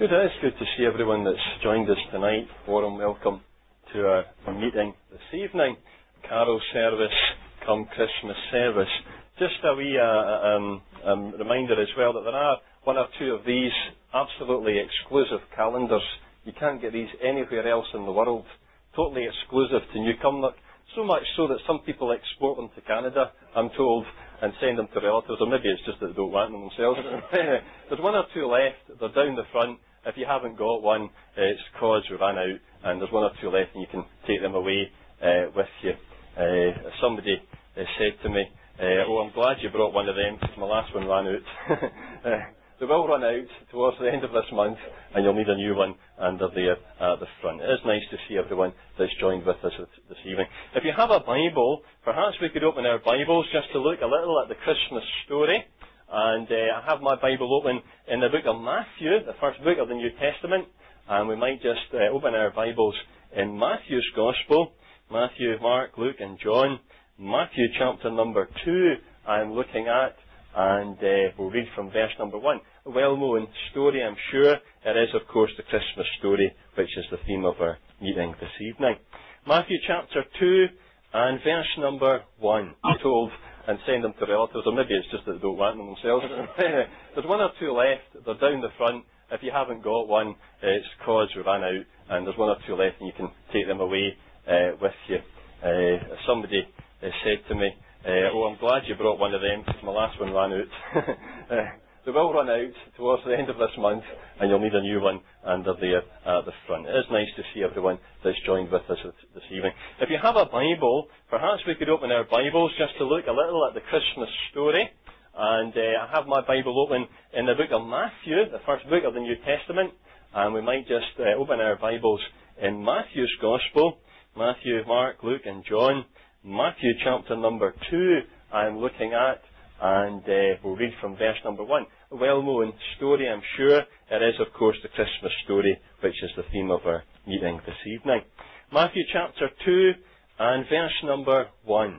Good, it is good to see everyone that's joined us tonight. Warm welcome to our meeting this evening. Carol service, come Christmas service. Just a wee reminder as well that there are one or two of these absolutely exclusive calendars. You can't get these anywhere else in the world. Totally exclusive to Newcomnock. So much so that some people export them to Canada, I'm told, and send them to relatives, or maybe it's just that they don't want them themselves. There's one or two left. They're down the front. If you haven't got one, it's because we ran out, and there's one or two left, and you can take them away with you. Somebody said to me, "Oh, I'm glad you brought one of them, because my last one ran out." They will run out towards the end of this month, and you'll need a new one, and they're there at the front. It is nice to see everyone that's joined with us this evening. If you have a Bible, perhaps we could open our Bibles just to look a little at the Christmas story. And I have my Bible open in the book of Matthew, the first book of the New Testament, and we might just open our Bibles in Matthew's Gospel. Matthew, Mark, Luke and John. Matthew chapter number 2 I'm looking at, and we'll read from verse number 1. A well-known story, I'm sure. It is, of course, the Christmas story, which is the theme of our meeting this evening. Matthew chapter 2 and verse number 1. I'm told, and send them to relatives, or maybe it's just that they don't want them themselves. There's one or two left. They're down the front. If you haven't got one, it's because we ran out, and there's one or two left, and you can take them away with you. Somebody said to me, "Oh, I'm glad you brought one of them, because my last one ran out." They will run out towards the end of this month, and you'll need a new one, and they're there at the front. It is nice to see everyone that's joined with us this evening. If you have a Bible, perhaps we could open our Bibles just to look a little at the Christmas story. And I have my Bible open in the book of Matthew, the first book of the New Testament, and we might just open our Bibles in Matthew's Gospel. Matthew, Mark, Luke and John. Matthew chapter number 2 I'm looking at, and we'll read from verse number 1. A well-known story, I'm sure. It is, of course, the Christmas story, which is the theme of our meeting this evening. Matthew chapter 2 and verse number 1,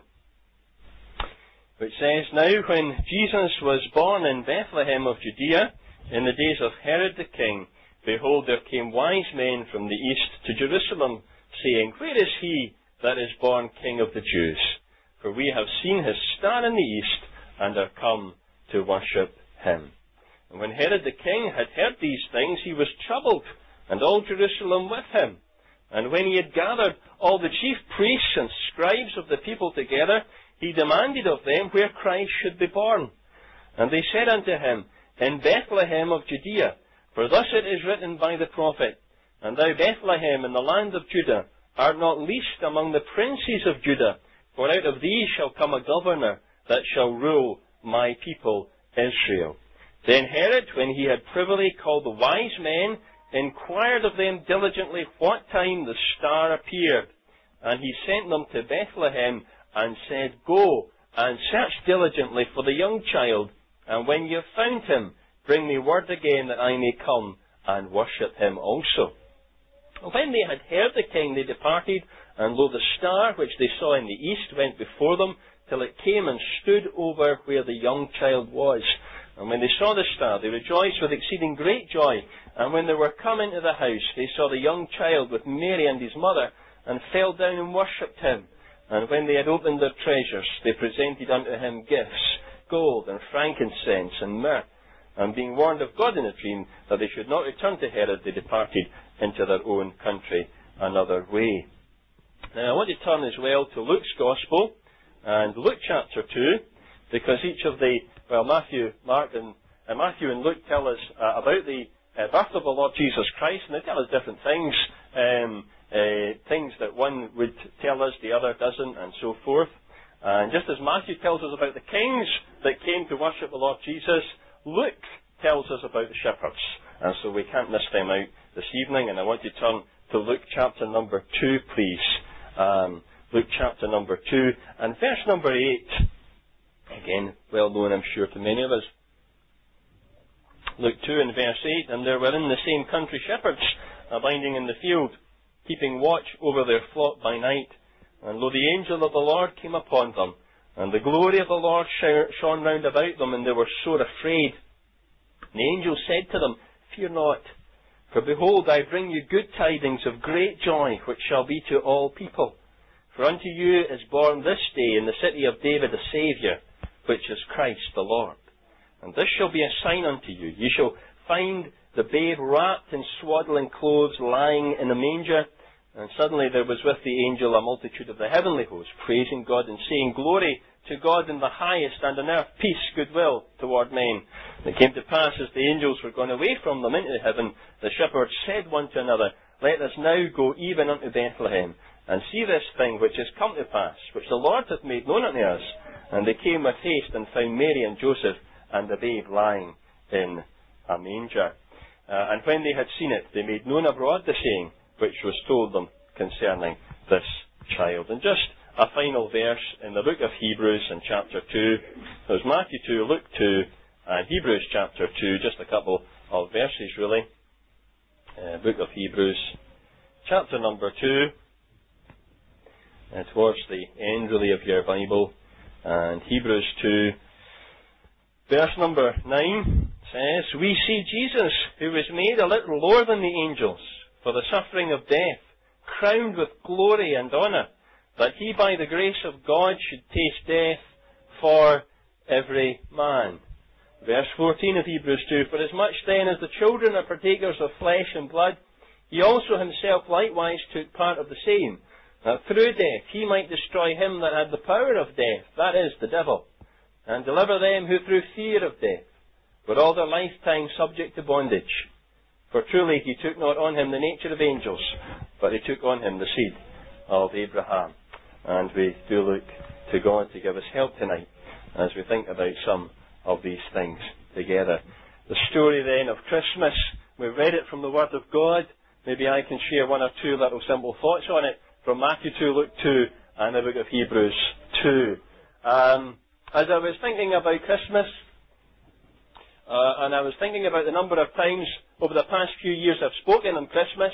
which says, "Now when Jesus was born in Bethlehem of Judea, in the days of Herod the king, behold, there came wise men from the east to Jerusalem, saying, Where is he that is born King of the Jews? For we have seen his star in the east, and are come to worship him. And when Herod the king had heard these things, he was troubled, and all Jerusalem with him. And when he had gathered all the chief priests and scribes of the people together, he demanded of them where Christ should be born. And they said unto him, In Bethlehem of Judea, for thus it is written by the prophet, And thou, Bethlehem, in the land of Judah, art not least among the princes of Judah, for out of thee shall come a governor, that shall rule my people Israel. Then Herod, when he had privily called the wise men, inquired of them diligently what time the star appeared. And he sent them to Bethlehem, and said, Go, and search diligently for the young child, and when you have found him, bring me word again, that I may come and worship him also. And when they had heard the king, they departed, and lo, the star which they saw in the east went before them, till it came and stood over where the young child was. And when they saw the star, they rejoiced with exceeding great joy. And when they were come into the house, they saw the young child with Mary and his mother, and fell down and worshipped him. And when they had opened their treasures, they presented unto him gifts, gold and frankincense and myrrh. And being warned of God in a dream that they should not return to Herod, they departed into their own country another way. Now I want to turn as well to Luke's Gospel, and Luke chapter 2, because each of the, Matthew, Mark and Luke tell us about the birth of the Lord Jesus Christ, and they tell us different things, things that one would tell us, the other doesn't, and so forth. And just as Matthew tells us about the kings that came to worship the Lord Jesus, Luke tells us about the shepherds. And so we can't miss them out this evening, and I want to turn to Luke chapter number 2, please. Luke chapter number 2 and verse number 8. Again, well known, I'm sure, to many of us. Luke 2 and verse 8, And there were in the same country shepherds abiding in the field, keeping watch over their flock by night. And lo, the angel of the Lord came upon them, and the glory of the Lord shone round about them, and they were sore afraid. And the angel said to them, Fear not, For behold, I bring you good tidings of great joy, which shall be to all people. For unto you is born this day in the city of David a Saviour, which is Christ the Lord. And this shall be a sign unto you. You shall find the babe wrapped in swaddling clothes, lying in a manger. And suddenly there was with the angel a multitude of the heavenly host, praising God and saying, Glory to God in the highest, and on earth peace, goodwill toward men. And it came to pass, as the angels were gone away from them into heaven, the shepherds said one to another, Let us now go even unto Bethlehem, and see this thing which is come to pass, which the Lord hath made known unto us. And they came with haste, and found Mary and Joseph, and the babe lying in a manger. And when they had seen it, they made known abroad the saying which was told them concerning this child. And just a final verse in the book of Hebrews in chapter 2. There's Matthew 2, Luke 2, and Hebrews chapter 2, just a couple of verses really. Book of Hebrews, chapter number 2, towards the end really of your Bible. And Hebrews 2, verse number 9 says, We see Jesus, who was made a little lower than the angels, for the suffering of death, crowned with glory and honour, that he by the grace of God should taste death for every man. Verse 14 of Hebrews 2, For as much then as the children are partakers of flesh and blood, he also himself likewise took part of the same, that through death he might destroy him that had the power of death, that is, the devil, and deliver them who through fear of death were all their lifetime subject to bondage. For truly he took not on him the nature of angels, but he took on him the seed of Abraham. And we do look to God to give us help tonight as we think about some of these things together. The story then of Christmas, we've read it from the Word of God. Maybe I can share one or two little simple thoughts on it from Matthew 2, Luke 2, and the book of Hebrews 2. As I was thinking about Christmas, and I was thinking about the number of times over the past few years I've spoken on Christmas,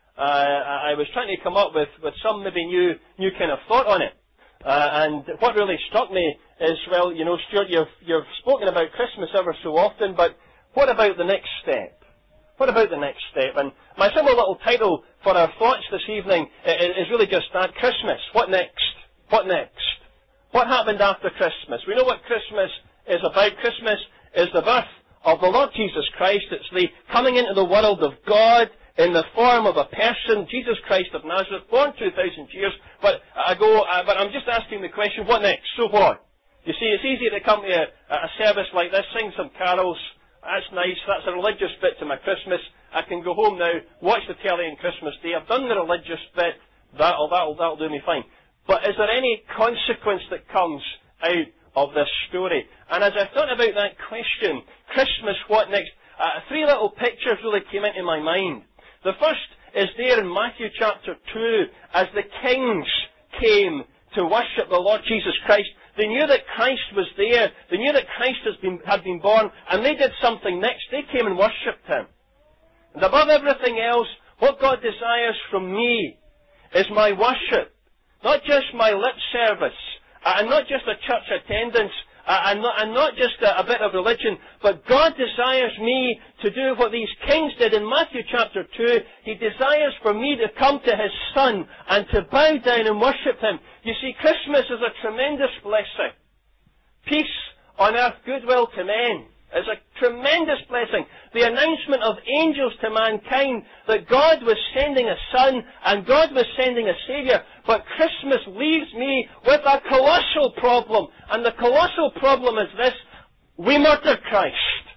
I was trying to come up with some maybe new kind of thought on it. And what really struck me is, well, you know, Stuart, you've spoken about Christmas ever so often, but what about the next step? What about the next step? And my simple little title for our thoughts this evening is really just that, Christmas. What next? What next? What happened after Christmas? We know what Christmas is about. Christmas is the birth of the Lord Jesus Christ. It's the coming into the world of God in the form of a person, Jesus Christ of Nazareth, born 2,000 years ago. But I'm just asking the question, what next? So what? You see, it's easy to come to a service like this, sing some carols. That's nice. That's a religious bit to my Christmas. I can go home now, watch the telly on Christmas Day. I've done the religious bit. That'll do me fine. But is there any consequence that comes out of this story? And as I thought about that question, Christmas, what next? Three little pictures really came into my mind. The first is there in Matthew chapter 2, as the kings came to worship the Lord Jesus Christ. They knew that Christ was there. They knew that Christ had been born, and they did something next. They came and worshipped Him. And above everything else, what God desires from me is my worship. Not just my lip service, and not just a church attendance, and not just a bit of religion, but God desires me to do what these kings did in Matthew chapter 2. He desires for me to come to His Son and to bow down and worship Him. You see, Christmas is a tremendous blessing. Peace on earth, goodwill to men, is a tremendous blessing. The announcement of angels to mankind that God was sending a Son and God was sending a Saviour. But Christmas leaves me with a colossal problem. And the colossal problem is this: we murdered Christ.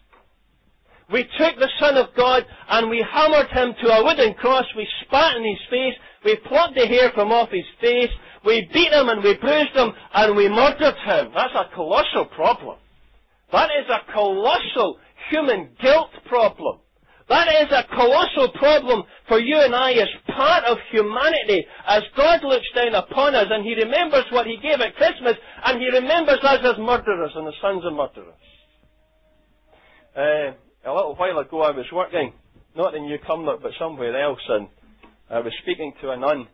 We took the Son of God and we hammered Him to a wooden cross. We spat in His face. We plucked the hair from off His face. We beat Him and we bruised Him and we murdered Him. That's a colossal problem. That is a colossal human guilt problem. That is a colossal problem for you and I as part of humanity, as God looks down upon us and He remembers what He gave at Christmas, and He remembers us as murderers and the sons of murderers. A little while ago I was working, not in New Cumnock but somewhere else, and I was speaking to a nun.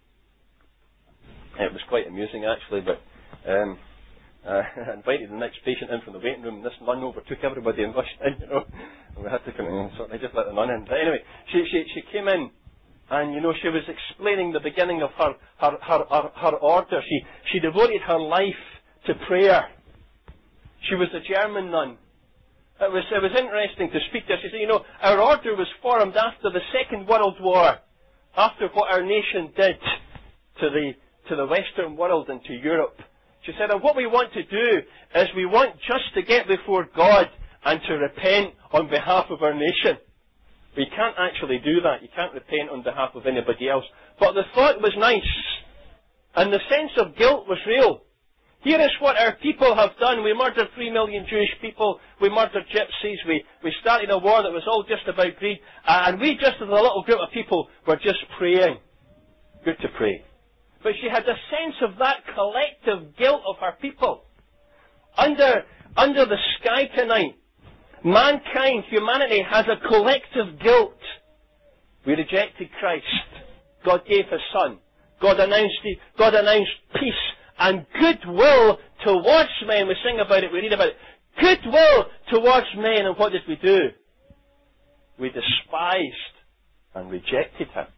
It was quite amusing actually, but I invited the next patient in from the waiting room, and this nun overtook everybody and rushed in, you know. We had to come in, so I just let the nun in. But anyway, she came in, and she was explaining the beginning of her order. She devoted her life to prayer. She was a German nun. It was interesting to speak to her. She said, our order was formed after the Second World War, after what our nation did to the Western world and to Europe. She said, and what we want to do is we want just to get before God and to repent on behalf of our nation. We can't actually do that. You can't repent on behalf of anybody else. But the thought was nice. And the sense of guilt was real. Here is what our people have done. We murdered 3 million Jewish people. We murdered gypsies. We started a war that was all just about greed. And we just as a little group of people were just praying. Good to pray. But she had a sense of that collective guilt of her people. Under the sky tonight, mankind, humanity, has a collective guilt. We rejected Christ. God gave His Son. God announced peace and goodwill towards men. We sing about it, we read about it. Goodwill towards men, and what did we do? We despised and rejected Him.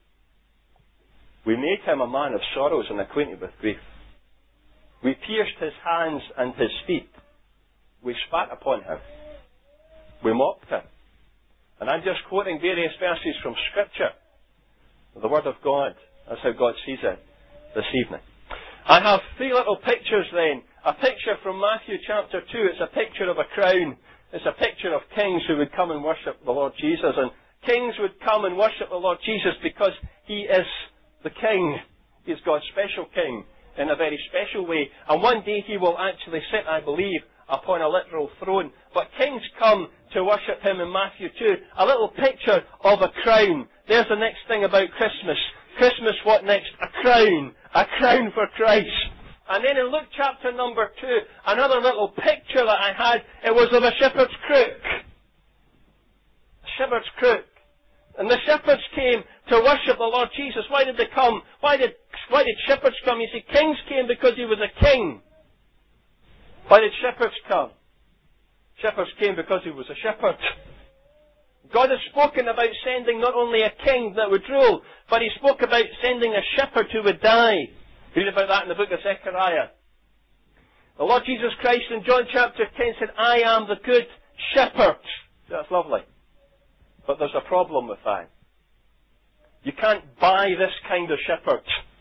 We made Him a man of sorrows and acquainted with grief. We pierced His hands and His feet. We spat upon Him. We mocked Him. And I'm just quoting various verses from Scripture. The Word of God. That's how God sees it this evening. I have 3 little pictures then. A picture from Matthew chapter 2. It's a picture of a crown. It's a picture of kings who would come and worship the Lord Jesus. And kings would come and worship the Lord Jesus because He is the King. He is God's special King in a very special way. And one day He will actually sit, I believe, upon a literal throne. But kings come to worship Him in Matthew 2. A little picture of a crown. There's the next thing about Christmas. Christmas, what next? A crown. A crown for Christ. And then in Luke chapter number 2, another little picture that I had, it was of a shepherd's crook. A shepherd's crook. And the shepherds came to worship the Lord Jesus. Why did they come? Why did shepherds come? You see, kings came because He was a king. Why did shepherds come? Shepherds came because He was a shepherd. God has spoken about sending not only a king that would rule, but He spoke about sending a shepherd who would die. Read about that in the book of Zechariah. The Lord Jesus Christ in John chapter 10 said, I am the good shepherd. That's lovely. But there's a problem with that. You can't buy this kind of shepherd.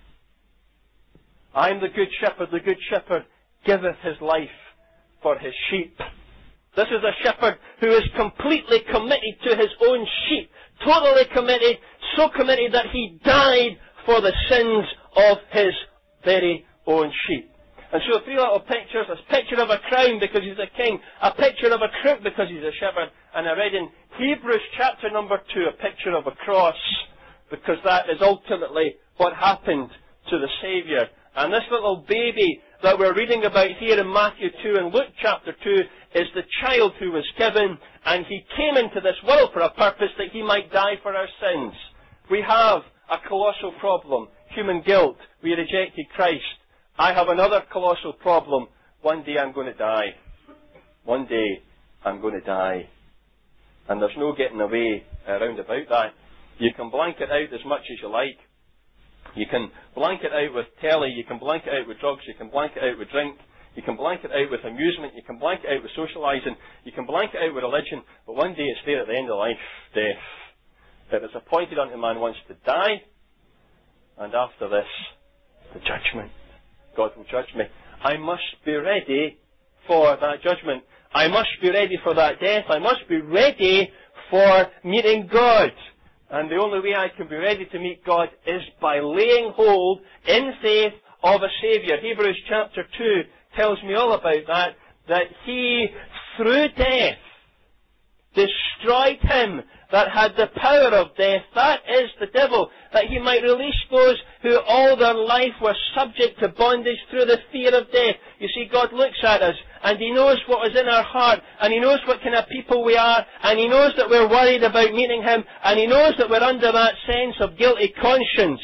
I am the good shepherd giveth his life for his sheep. This is a shepherd who is completely committed to his own sheep. Totally committed, so committed that he died for the sins of his very own sheep. And so 3 little pictures, a picture of a crown because he's a king, a picture of a crook because he's a shepherd, and I read in Hebrews chapter number 2 a picture of a cross because that is ultimately what happened to the Saviour. And this little baby that we're reading about here in Matthew 2 and Luke chapter 2 is the child who was given, and he came into this world for a purpose that he might die for our sins. We have a colossal problem, human guilt. We rejected Christ. I have another colossal problem. One day I'm going to die. One day I'm going to die. And there's no getting away around about that. You can blank it out as much as you like. You can blank it out with telly, you can blank it out with drugs, you can blank it out with drink, you can blank it out with amusement, you can blank it out with socialising, you can blank it out with religion, but one day it's there at the end of life, death. It is appointed unto man once to die, and after this, the judgment. God will judge me. I must be ready for that judgment. I must be ready for that death. I must be ready for meeting God. And the only way I can be ready to meet God is by laying hold in faith of a Saviour. Hebrews chapter 2 tells me all about that He, through death, destroyed him that had the power of death, that is the devil, that He might release those who all their life were subject to bondage through the fear of death. You see, God looks at us, and He knows what is in our heart, and He knows what kind of people we are, and He knows that we're worried about meeting Him, and He knows that we're under that sense of guilty conscience.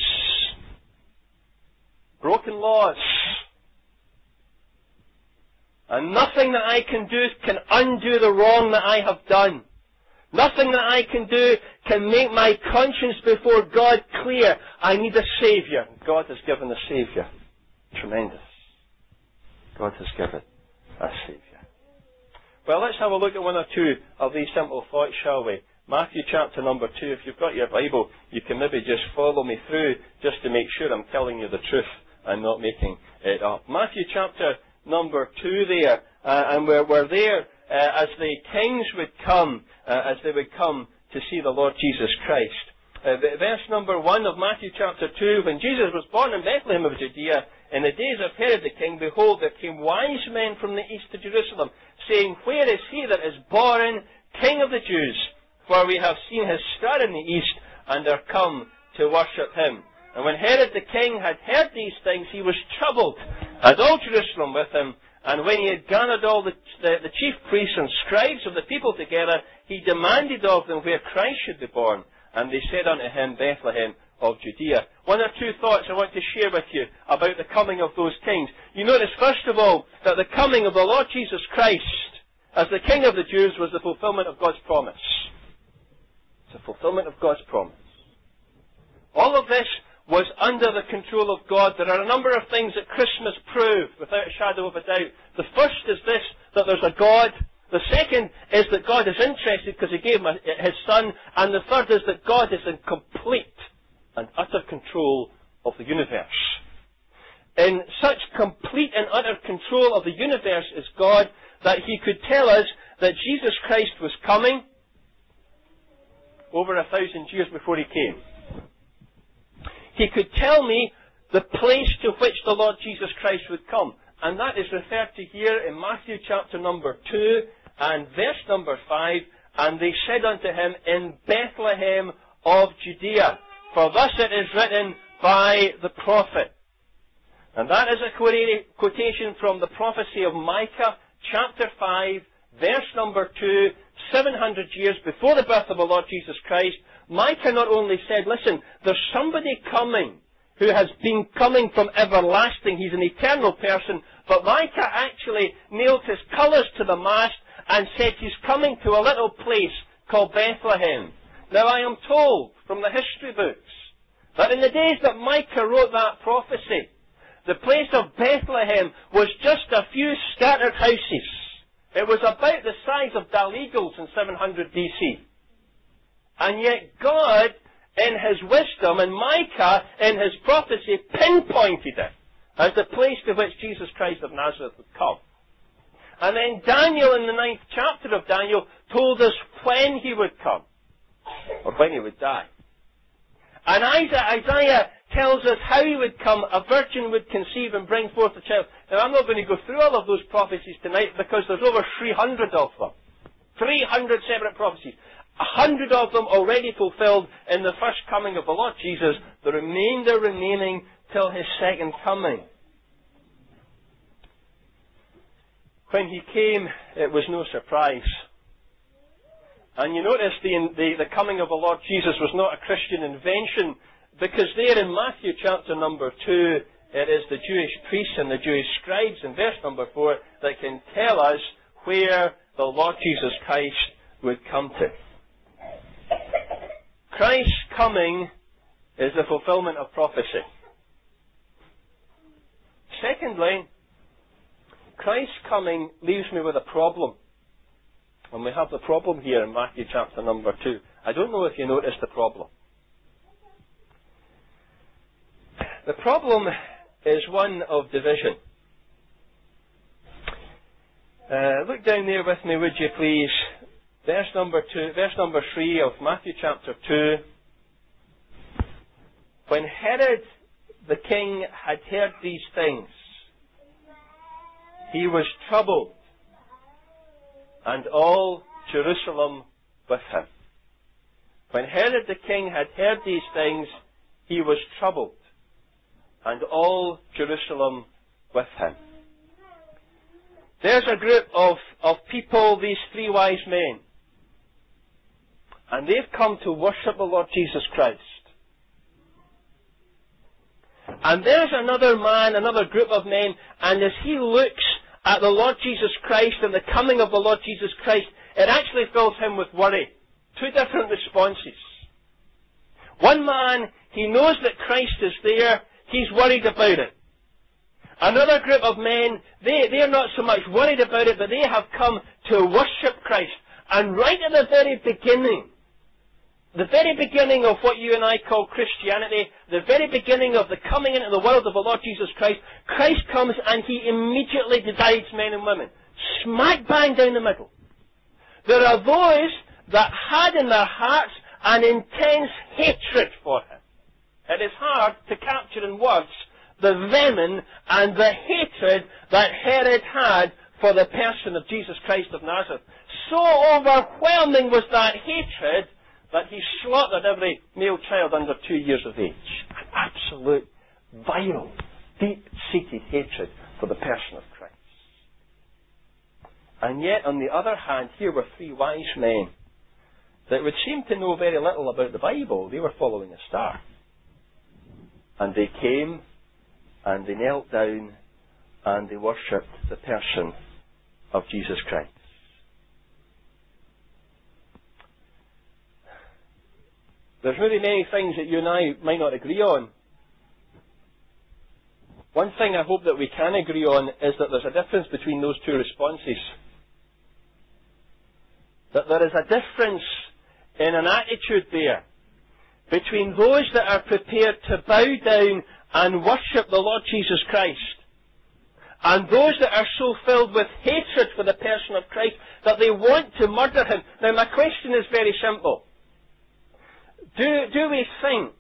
Broken laws. And nothing that I can do can undo the wrong that I have done. Nothing that I can do can make my conscience before God clear. I need a Saviour. God has given a Saviour. Tremendous. God has given a Saviour. Well, let's have a look at one or two of these simple thoughts, shall we? Matthew chapter number 2. If you've got your Bible, you can maybe just follow me through just to make sure I'm telling you the truth and not making it up. Matthew chapter number 2 there. And we're there as the kings would come, as they would come to see the Lord Jesus Christ. Verse number 1 of Matthew chapter 2, when Jesus was born in Bethlehem of Judea, in the days of Herod the king, behold, there came wise men from the east to Jerusalem, saying, Where is he that is born King of the Jews? For we have seen his star in the east, and are come to worship him. And when Herod the king had heard these things, he was troubled, and all Jerusalem with him. And when he had gathered all the chief priests and scribes of the people together, he demanded of them where Christ should be born. And they said unto him, Bethlehem of Judea. One or two thoughts I want to share with you about the coming of those kings. You notice, first of all, that the coming of the Lord Jesus Christ as the King of the Jews was the fulfillment of God's promise. It's a fulfillment of God's promise. All of this was under the control of God. There are a number of things that Christmas proved, without a shadow of a doubt. The first is this, that there's a God. The second is that God is interested because He gave His Son. And the third is that God is in complete and utter control of the universe. In such complete and utter control of the universe is God that He could tell us that Jesus Christ was coming over 1,000 years before He came. He could tell me the place to which the Lord Jesus Christ would come. And that is referred to here in Matthew chapter number 2 and verse number 5. And they said unto him, In Bethlehem of Judea, for thus it is written by the prophet. And that is a quotation from the prophecy of Micah chapter 5, verse number 2, 700 years before the birth of the Lord Jesus Christ. Micah not only said, listen, there's somebody coming who has been coming from everlasting. He's an eternal person. But Micah actually nailed his colours to the mast and said he's coming to a little place called Bethlehem. Now I am told from the history books that in the days that Micah wrote that prophecy, the place of Bethlehem was just a few scattered houses. It was about the size of Dallegals in 700 BC. And yet God, in His wisdom, and Micah, in his prophecy, pinpointed it as the place to which Jesus Christ of Nazareth would come. And then Daniel, in the 9th chapter of Daniel, told us when He would come, or when He would die. And Isaiah tells us how He would come. A virgin would conceive and bring forth a child. Now, I'm not going to go through all of those prophecies tonight because there's over 300 of them. 300 separate prophecies. 100 of them already fulfilled in the first coming of the Lord Jesus, the remainder remaining till His second coming. When He came, it was no surprise. And you notice the coming of the Lord Jesus was not a Christian invention, because there in Matthew chapter number 2, it is the Jewish priests and the Jewish scribes in verse number 4 that can tell us where the Lord Jesus Christ would come to. Christ's coming is the fulfillment of prophecy. Secondly, Christ's coming leaves me with a problem. And we have the problem here in Matthew chapter number 2. I don't know if you noticed the problem. The problem is one of division. Look down there with me, would you please? Verse number 3 of Matthew chapter 2. When Herod the king had heard these things, he was troubled, and all Jerusalem with him. When Herod the king had heard these things, he was troubled, and all Jerusalem with him. There's a group of people, these three wise men, and they've come to worship the Lord Jesus Christ. And there's another man, another group of men, and as he looks at the Lord Jesus Christ and the coming of the Lord Jesus Christ, it actually fills him with worry. two different responses. One man, he knows that Christ is there, he's worried about it. Another group of men, they're not so much worried about it, but they have come to worship Christ. And right at the very beginning of what you and I call Christianity, the very beginning of the coming into the world of the Lord Jesus Christ, Christ comes and he immediately divides men and women. Smack bang down the middle. There are those that had in their hearts an intense hatred for him. It is hard to capture in words the venom and the hatred that Herod had for the person of Jesus Christ of Nazareth. So overwhelming was that hatred that he slaughtered every male child under 2 years of age. An absolute, vile, deep-seated hatred for the person of Christ. And yet, on the other hand, here were three wise men that would seem to know very little about the Bible. They were following a star. And they came, and they knelt down, and they worshipped the person of Jesus Christ. There's really many things that you and I might not agree on. One thing I hope that we can agree on is that there's a difference between those two responses. That there is a difference in an attitude there between those that are prepared to bow down and worship the Lord Jesus Christ and those that are so filled with hatred for the person of Christ that they want to murder him. Now my question is very simple. Do we think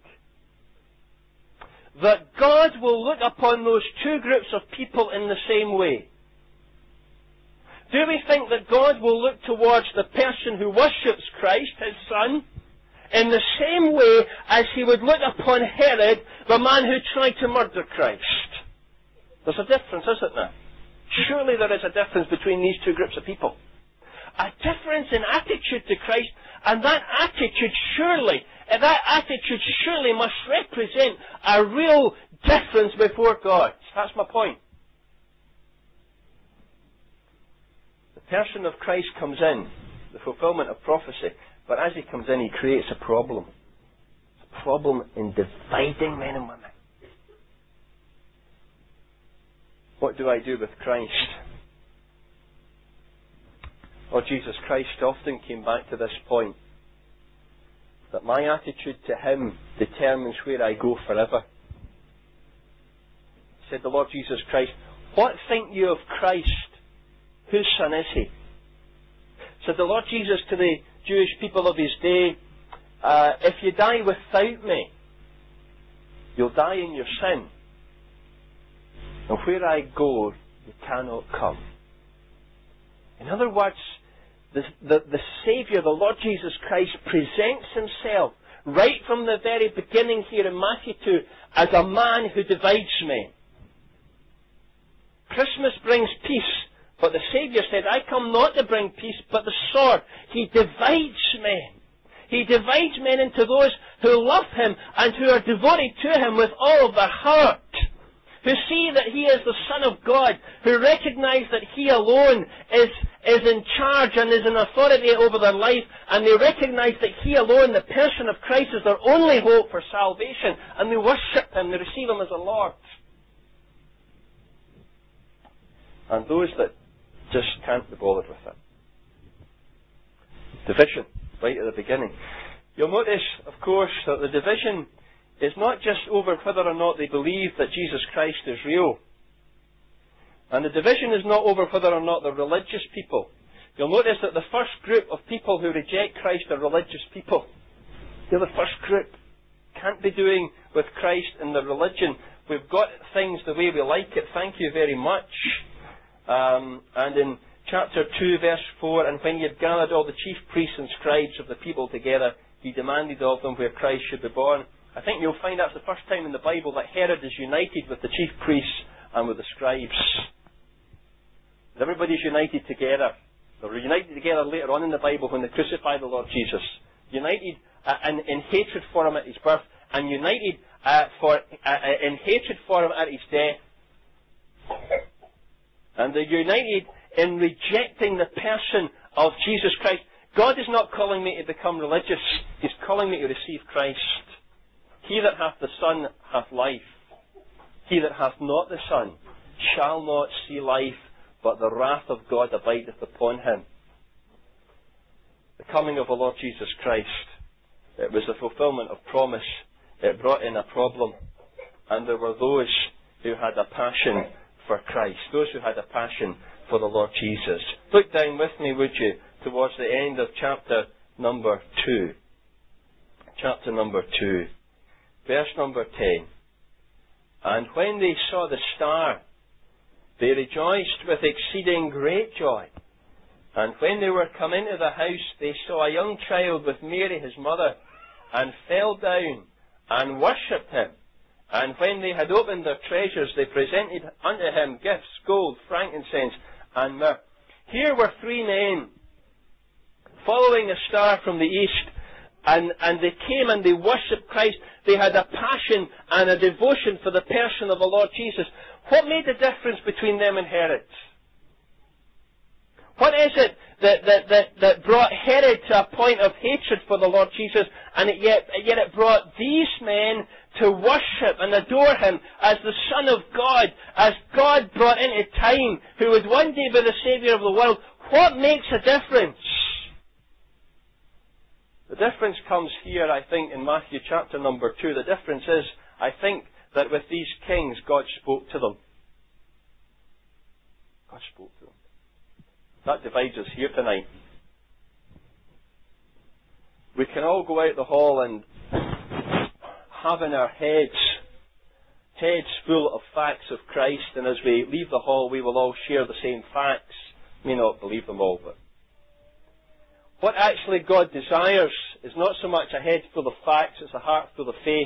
that God will look upon those two groups of people in the same way? Do we think that God will look towards the person who worships Christ, his Son, in the same way as he would look upon Herod, the man who tried to murder Christ? There's a difference, isn't there? Surely there is a difference between these two groups of people. A difference in attitude to Christ, and that attitude surely must represent a real difference before God. That's my point. The person of Christ comes in, the fulfillment of prophecy, but as he comes in, he creates a problem. A problem in dividing men and women. What do I do with Christ? Lord Jesus Christ often came back to this point, that my attitude to him determines where I go forever. Said the Lord Jesus Christ, what think you of Christ? Whose son is he? Said the Lord Jesus to the Jewish people of his day, if you die without me, you'll die in your sin. And where I go, you cannot come. In other words, the Saviour, the Lord Jesus Christ, presents himself right from the very beginning here in Matthew 2 as a man who divides men. Christmas brings peace, but the Saviour said, I come not to bring peace, but the sword. He divides men. He divides men into those who love him and who are devoted to him with all of their heart, who see that he is the Son of God, who recognize that he alone is in charge and is in authority over their life, and they recognize that he alone, the person of Christ, is their only hope for salvation, and they worship him, they receive him as a Lord. And those that just can't be bothered with it. Division, right at the beginning. You'll notice, of course, that the division is not just over whether or not they believe that Jesus Christ is real. And the division is not over whether or not they're religious people. You'll notice that the first group of people who reject Christ are religious people. They're the first group. Can't be doing with Christ in their religion. We've got things the way we like it, thank you very much. And in chapter 2, verse 4, and when he had gathered all the chief priests and scribes of the people together, he demanded of them where Christ should be born. I think you'll find that's the first time in the Bible that Herod is united with the chief priests and with the scribes. Everybody's united together. They were united together later on in the Bible when they crucified the Lord Jesus. United in hatred for him at his birth, and united in hatred for him at his death. And they're united in rejecting the person of Jesus Christ. God is not calling me to become religious. He's calling me to receive Christ. He that hath the Son hath life. He that hath not the Son shall not see life, but the wrath of God abideth upon him. The coming of the Lord Jesus Christ, it was the fulfillment of promise. It brought in a problem. And there were those who had a passion for Christ, those who had a passion for the Lord Jesus. Look down with me, would you, towards the end of chapter number 2. Chapter number 2, verse number 10. And when they saw the star, they rejoiced with exceeding great joy. And when they were come into the house, they saw a young child with Mary his mother, and fell down and worshipped him. And when they had opened their treasures, they presented unto him gifts, gold, frankincense, and myrrh. Here were three men following a star from the east, and they came and they worshipped Christ. They had a passion and a devotion for the person of the Lord Jesus. What made the difference between them and Herod? What is it that brought Herod to a point of hatred for the Lord Jesus, and yet it brought these men to worship and adore him as the Son of God, as God brought into time, who would one day be the Saviour of the world? What makes a difference? The difference comes here, I think, in Matthew chapter number 2. The difference is, I think, that with these kings, God spoke to them. God spoke to them. That divides us here tonight. We can all go out the hall and have in our heads full of facts of Christ, and as we leave the hall we will all share the same facts. May not believe them all, but what actually God desires is not so much a head full of facts, it's a heart full of faith.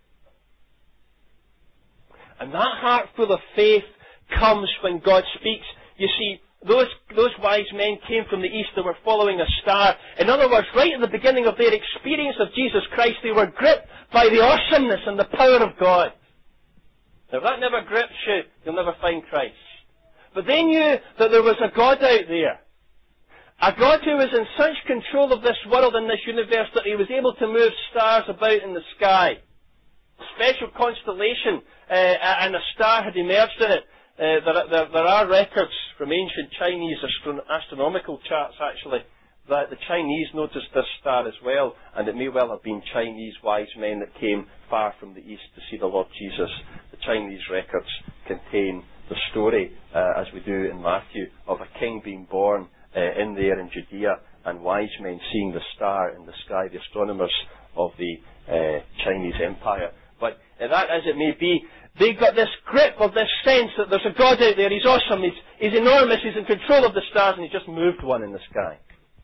And that heart full of faith comes when God speaks. You see, those wise men came from the east. They were following a star. In other words, right at the beginning of their experience of Jesus Christ, they were gripped by the awesomeness and the power of God. Now, if that never grips you, you'll never find Christ. But they knew that there was a God out there. A God who was in such control of this world and this universe that he was able to move stars about in the sky. A special constellation and a star had emerged in it. There are records from ancient Chinese astronomical charts, actually, that the Chinese noticed this star as well, and it may well have been Chinese wise men that came far from the east to see the Lord Jesus. The Chinese records contain the story, as we do in Matthew, of a king being born in there in Judea, and wise men seeing the star in the sky, the astronomers of the Chinese Empire. But that as it may be, they got this grip of this sense that there's a God out there, he's awesome, he's enormous, he's in control of the stars, and he just moved one in the sky.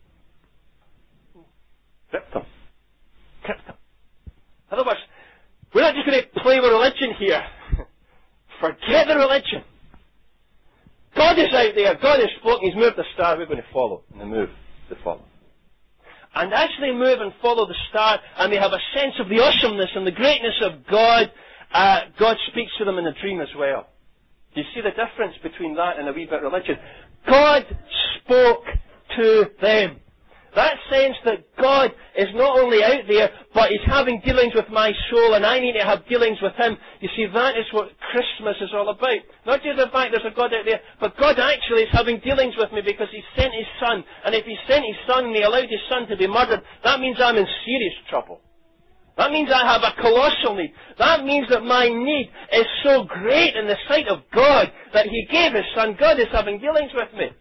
Gripped them. Gripped them. In other words, we're not just going to play with religion here. Forget the religion. God is out there, God has spoken, he's moved the star, we're going to follow. And they move, they follow. And as they move and follow the star, and they have a sense of the awesomeness and the greatness of God, God speaks to them in a dream as well. Do you see the difference between that and a wee bit of religion? God spoke to them. That sense that God is not only out there, but he's having dealings with my soul, and I need to have dealings with him. You see, that is what Christmas is all about. Not just the fact there's a God out there, but God actually is having dealings with me because he sent his Son. And if he sent his Son and he allowed his Son to be murdered, that means I'm in serious trouble. That means I have a colossal need. That means that my need is so great in the sight of God that he gave his Son. God is having dealings with me.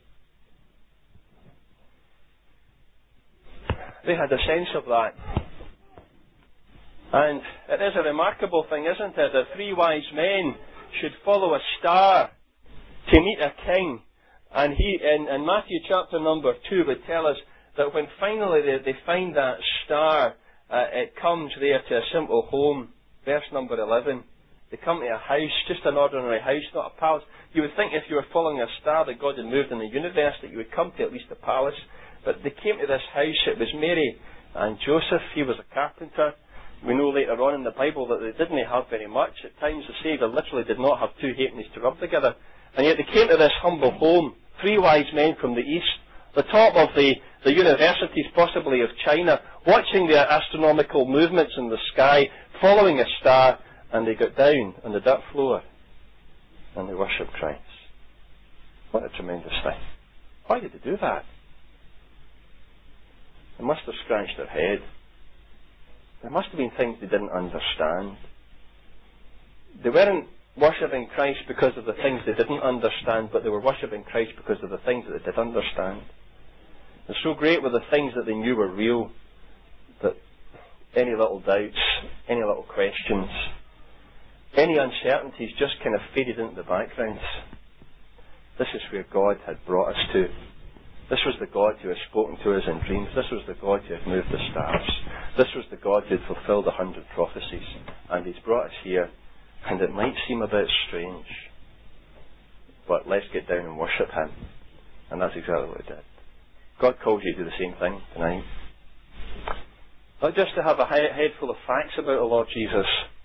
They had a sense of that. And it is a remarkable thing, isn't it, that three wise men should follow a star to meet a king. And he, in Matthew chapter number 2, would tell us that when finally they find that star, it comes there to a simple home. Verse number 11. They come to a house, just an ordinary house, not a palace. You would think if you were following a star that God had moved in the universe, that you would come to at least a palace. But they came to this house. It was Mary and Joseph. He was a carpenter. We know later on in the Bible that they didn't have very much. At times the Saviour literally did not have two halfpennies to rub together. And yet they came to this humble home. Three wise men from the east, the top of the universities, possibly of China, watching the astronomical movements in the sky, following a star, and they got down on the dirt floor and they worshipped Christ. What a tremendous thing. Why did they do that? They must have scratched their head. There must have been things they didn't understand. They weren't worshipping Christ because of the things they didn't understand, but they were worshipping Christ because of the things that they did understand. And so great were the things that they knew were real, that any little doubts, any little questions, any uncertainties just kind of faded into the background. This is where God had brought us to. This was the God who had spoken to us in dreams. This was the God who had moved the stars. This was the God who had fulfilled 100 prophecies. And He's brought us here. And it might seem a bit strange, but let's get down and worship Him. And that's exactly what He did. God calls you to do the same thing tonight. Not just to have a head full of facts about the Lord Jesus,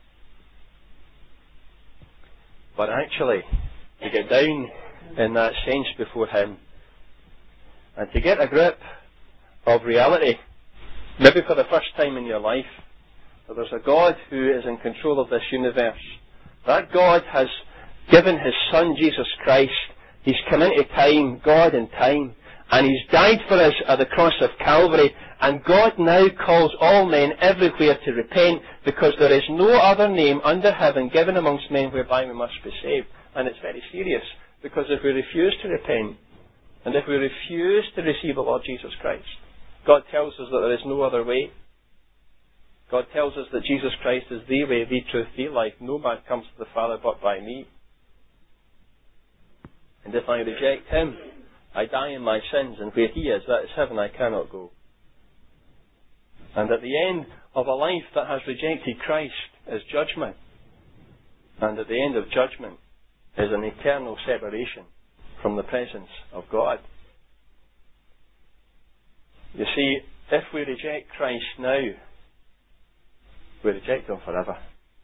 but actually to get down in that sense before Him and to get a grip of reality, maybe for the first time in your life, that there's a God who is in control of this universe. That God has given His Son, Jesus Christ. He's come into time, God in time, and He's died for us at the cross of Calvary. And God now calls all men everywhere to repent, because there is no other name under heaven given amongst men whereby we must be saved. And it's very serious, because if we refuse to repent, and if we refuse to receive the Lord Jesus Christ, God tells us that there is no other way. God tells us that Jesus Christ is the way, the truth, the life. No man comes to the Father but by me. And if I reject Him, I die in my sins, and where He is, that is heaven, I cannot go. And at the end of a life that has rejected Christ is judgment. And at the end of judgment is an eternal separation from the presence of God. You see, if we reject Christ now, we reject Him forever.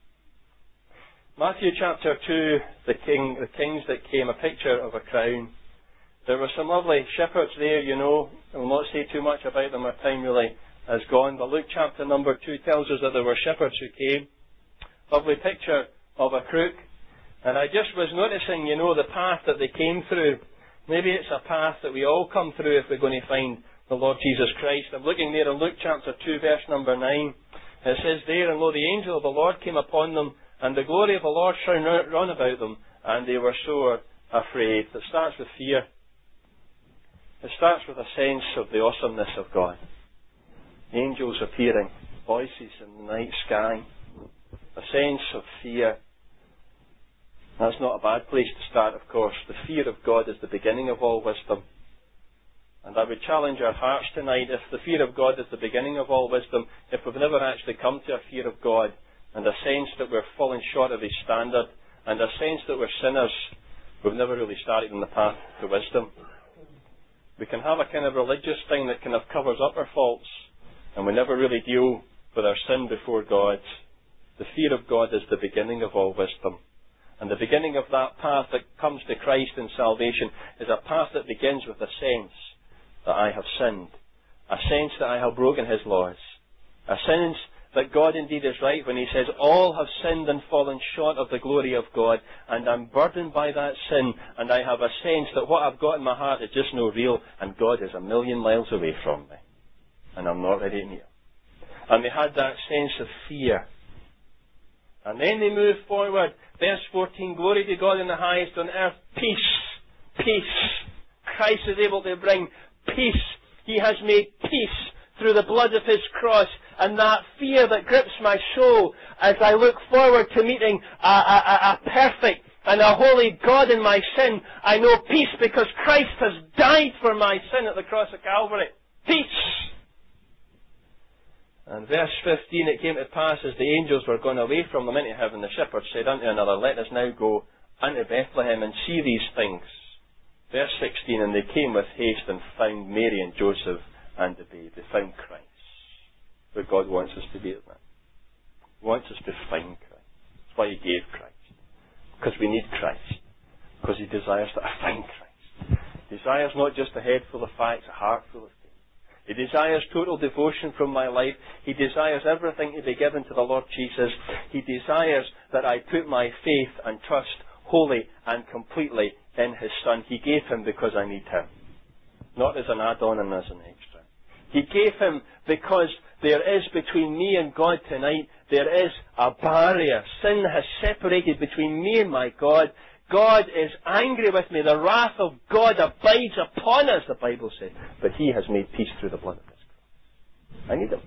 Matthew chapter 2, the kings that came, a picture of a crown. There were some lovely shepherds there, you know. I will not say too much about them, our time really has gone. But Luke chapter number 2 tells us that there were shepherds who came. Lovely picture of a crook. And I just was noticing, you know, the path that they came through. Maybe it's a path that we all come through if we're going to find the Lord Jesus Christ. I'm looking there in Luke chapter 2, verse number 9. It says there, "And lo, the angel of the Lord came upon them, and the glory of the Lord shone round about them, and they were sore afraid." It starts with fear. It starts with a sense of the awesomeness of God. Angels appearing, voices in the night sky, a sense of fear. That's not a bad place to start, of course. The fear of God is the beginning of all wisdom. And I would challenge our hearts tonight, if the fear of God is the beginning of all wisdom, if we've never actually come to a fear of God, and a sense that we're falling short of His standard, and a sense that we're sinners, we've never really started on the path to wisdom. We can have a kind of religious thing that kind of covers up our faults, and we never really deal with our sin before God. The fear of God is the beginning of all wisdom. And the beginning of that path that comes to Christ in salvation is a path that begins with a sense that I have sinned, a sense that I have broken His laws, a sense that God indeed is right when He says, all have sinned and fallen short of the glory of God, and I'm burdened by that sin, and I have a sense that what I've got in my heart is just no real, and God is a million miles away from me, and I'm not ready near. And they had that sense of fear. And then they move forward. Verse 14, "Glory to God in the highest, on earth peace, peace." Christ is able to bring peace. He has made peace through the blood of His cross. And that fear that grips my soul as I look forward to meeting a perfect and a holy God in my sin, I know peace because Christ has died for my sin at the cross of Calvary. Peace! And verse 15, "It came to pass as the angels were gone away from them into heaven, the shepherds said unto another, Let us now go unto Bethlehem and see these things." Verse 16, "And they came with haste and found Mary and Joseph and the babe." They found Christ. Where God wants us to be, isn't it? He wants us to find Christ. That's why He gave Christ. Because we need Christ. Because He desires that I find Christ. He desires not just a head full of facts, a heart full of faith. He desires total devotion from my life. He desires everything to be given to the Lord Jesus. He desires that I put my faith and trust wholly and completely in His Son. He gave Him because I need Him, not as an add-on and as an extra. He gave Him because there is between me and God tonight, there is a barrier. Sin has separated between me and my God. God is angry with me. The wrath of God abides upon us, the Bible says. But He has made peace through the blood of His cross. I need Him.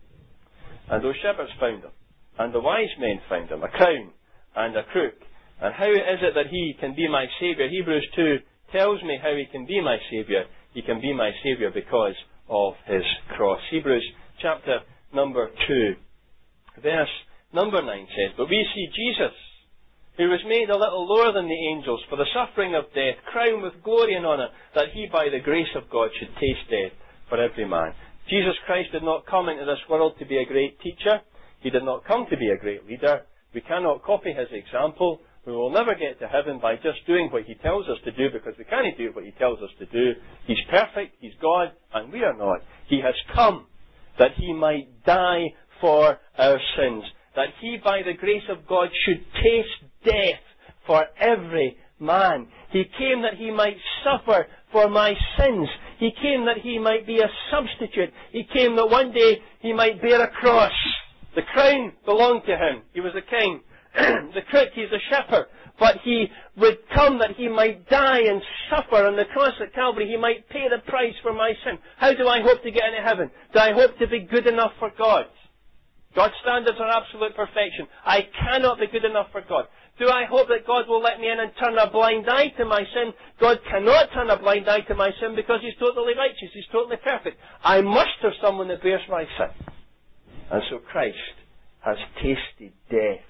And those shepherds found Him. And the wise men found Him. A crown and a crook. And how is it that He can be my Saviour? Hebrews 2 tells me how He can be my Saviour. He can be my Saviour because of His cross. Hebrews chapter number 2, verse number 9 says, But we see Jesus, who was made a little lower than the angels for the suffering of death, crowned with glory and honour, that He by the grace of God should taste death for every man. Jesus Christ did not come into this world to be a great teacher. He did not come to be a great leader. We cannot copy His example. We will never get to heaven by just doing what He tells us to do, because we can't do what He tells us to do. He's perfect, He's God, and we are not. He has come that He might die for our sins, that He by the grace of God should taste death for every man. He came that He might suffer for my sins. He came that He might be a substitute. He came that one day He might bear a cross. The crown belonged to Him. He was a king. The crook, He's a shepherd. But He would come that He might die and suffer on the cross at Calvary. He might pay the price for my sin. How do I hope to get into heaven? Do I hope to be good enough for God? God's standards are absolute perfection. I cannot be good enough for God. Do I hope that God will let me in and turn a blind eye to my sin? God cannot turn a blind eye to my sin because He's totally righteous. He's totally perfect. I must have someone that bears my sin. And so Christ has tasted death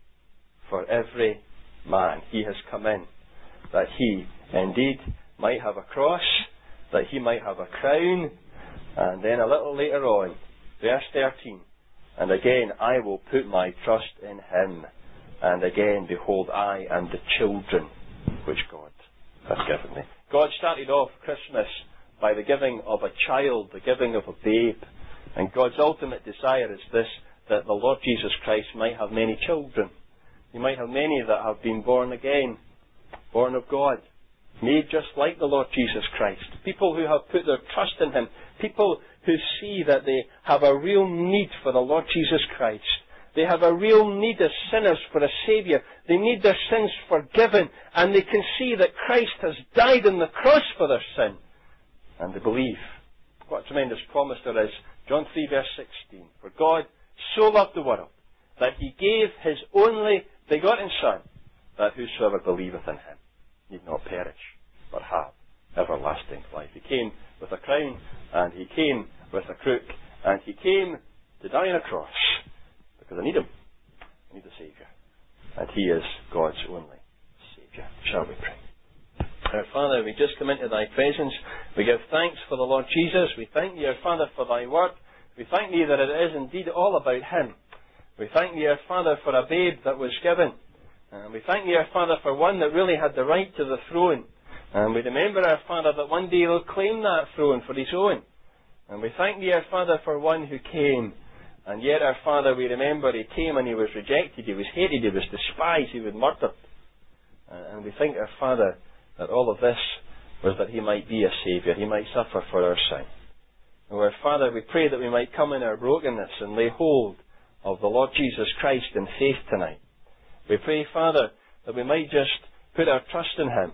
for every man. He has come in that He indeed might have a cross, that He might have a crown, and then a little later on, verse 13, and again I will put my trust in Him, and again, behold, I am the children which God has given me. God started off Christmas by the giving of a child, the giving of a babe, and God's ultimate desire is this, that the Lord Jesus Christ might have many children. You might have many that have been born again, born of God, made just like the Lord Jesus Christ. People who have put their trust in Him. People who see that they have a real need for the Lord Jesus Christ. They have a real need as sinners for a Saviour. They need their sins forgiven. And they can see that Christ has died on the cross for their sin. And they believe. What a tremendous promise there is. John 3 verse 16. For God so loved the world that He gave His only begotten Son, that whosoever believeth in Him need not perish, but have everlasting life. He came with a crown, and He came with a crook, and He came to die on a cross, because I need Him. I need a Saviour. And He is God's only Saviour. Shall we pray? Our Father, we just come into Thy presence. We give thanks for the Lord Jesus. We thank Thee, our Father, for Thy word. We thank Thee that it is indeed all about Him. We thank Thee, our Father, for a babe that was given. And we thank Thee, our Father, for one that really had the right to the throne. And we remember, our Father, that one day He'll claim that throne for His own. And we thank Thee, our Father, for one who came. And yet, our Father, we remember He came and He was rejected, He was hated, He was despised, He was murdered. And we think, our Father, that all of this was that He might be a Saviour, He might suffer for our sin. And our Father, we pray that we might come in our brokenness and lay hold of the Lord Jesus Christ in faith tonight. We pray, Father, that we might just put our trust in Him.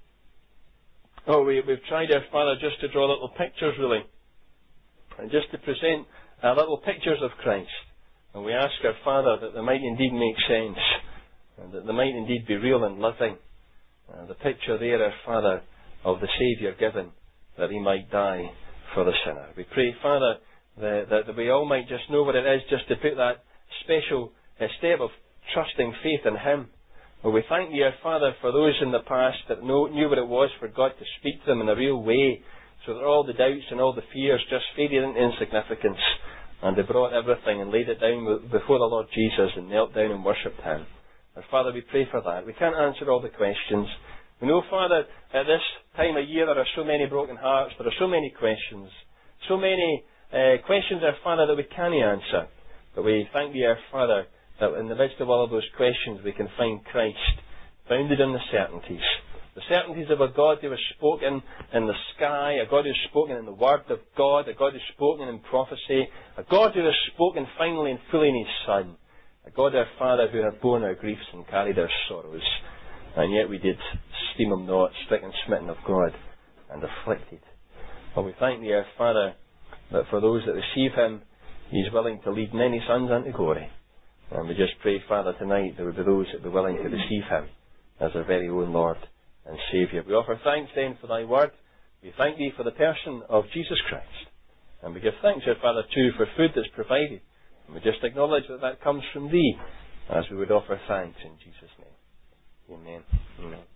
Oh, we've tried, our Father, just to draw little pictures, really, and just to present little pictures of Christ. And we ask, our Father, that they might indeed make sense, and that they might indeed be real and living. The picture there, our Father, of the Saviour given, that He might die for the sinner. We pray, Father, that we all might just know what it is just to put that special step of trusting faith in Him. Well, we thank Thee, our Father, for those in the past that knew what it was for God to speak to them in a real way, so that all the doubts and all the fears just faded into insignificance, and they brought everything and laid it down before the Lord Jesus and knelt down and worshipped Him. Our Father, we pray for that. We can't answer all the questions, We know, Father, at this time of year there are so many broken hearts, there are so many questions, questions, our Father, that we can't answer. But we thank you, our Father, that in the midst of all of those questions we can find Christ, founded in the certainties. The certainties of a God who has spoken in the sky, a God who has spoken in the Word of God, a God who has spoken in prophecy, a God who has spoken finally and fully in His Son, a God, our Father, who hath borne our griefs and carried our sorrows, and yet we did esteem Him not, stricken, smitten of God, and afflicted. But we thank Thee, our Father, that for those that receive Him, He is willing to lead many sons unto glory. And we just pray, Father, tonight there would be those that be willing to receive Him as their very own Lord and Saviour. We offer thanks then for Thy Word. We thank Thee for the person of Jesus Christ. And we give thanks, our Father, too, for food that's provided. And we just acknowledge that that comes from Thee, as we would offer thanks in Jesus' name. Amen. Amen.